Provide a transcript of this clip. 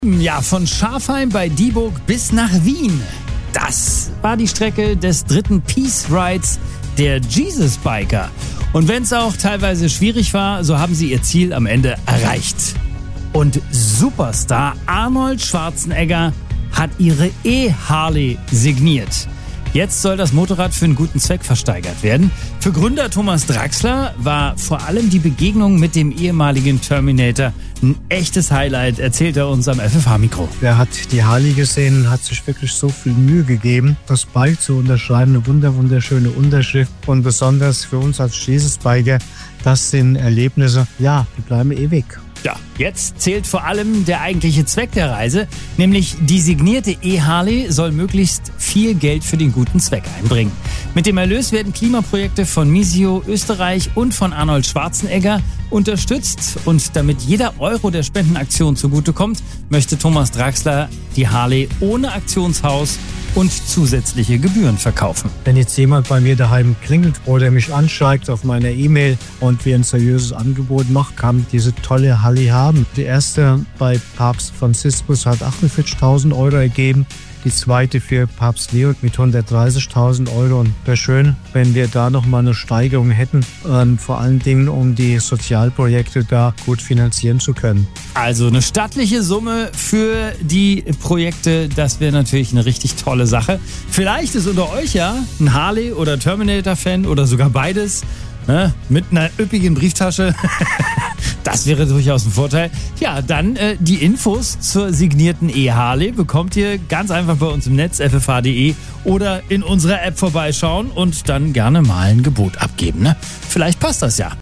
Ja, von Schafheim bei Dieburg bis nach Wien. Das war die Strecke des dritten Peace Rides der Jesus Biker. Und wenn es auch teilweise schwierig war, so haben sie ihr Ziel am Ende erreicht. Und Superstar Arnold Schwarzenegger hat ihre E-Harley signiert. Jetzt soll das Motorrad für einen guten Zweck versteigert werden. Für Gründer Thomas Draxler war vor allem die Begegnung mit dem ehemaligen Terminator ein echtes Highlight, erzählt er uns am FFH-Mikro. Er hat die Harley gesehen und hat sich wirklich so viel Mühe gegeben, das Bike zu unterschreiben. Eine wunderschöne Unterschrift. Und besonders für uns als Jesus Biker, das sind Erlebnisse, ja, die bleiben ewig. Ja, jetzt zählt vor allem der eigentliche Zweck der Reise, nämlich die signierte E-Harley soll möglichst viel Geld für den guten Zweck einbringen. Mit dem Erlös werden Klimaprojekte von Misio Österreich und von Arnold Schwarzenegger unterstützt. Und damit jeder Euro der Spendenaktion zugutekommt, möchte Thomas Draxler die Harley ohne Aktionshaus und zusätzliche Gebühren verkaufen. Wenn jetzt jemand bei mir daheim klingelt oder mich anschreibt auf meiner E-Mail und wir ein seriöses Angebot machen, kann diese tolle Harley haben. Die erste bei Papst Franziskus hat 48.000 Euro ergeben. Die zweite für Papst Leo mit 130.000 Euro. Und wäre schön, wenn wir da nochmal eine Steigerung hätten, vor allen Dingen, um die Sozialprojekte da gut finanzieren zu können. Also eine stattliche Summe für die Projekte, das wäre natürlich eine richtig tolle Sache. Vielleicht ist unter euch ja ein Harley- oder Terminator-Fan oder sogar beides, ne, mit einer üppigen Brieftasche. Das wäre durchaus ein Vorteil. Ja, dann die Infos zur signierten E-Harley bekommt ihr ganz einfach bei uns im Netz, ffh.de, oder in unserer App vorbeischauen und dann gerne mal ein Gebot abgeben. Ne? Vielleicht passt das ja.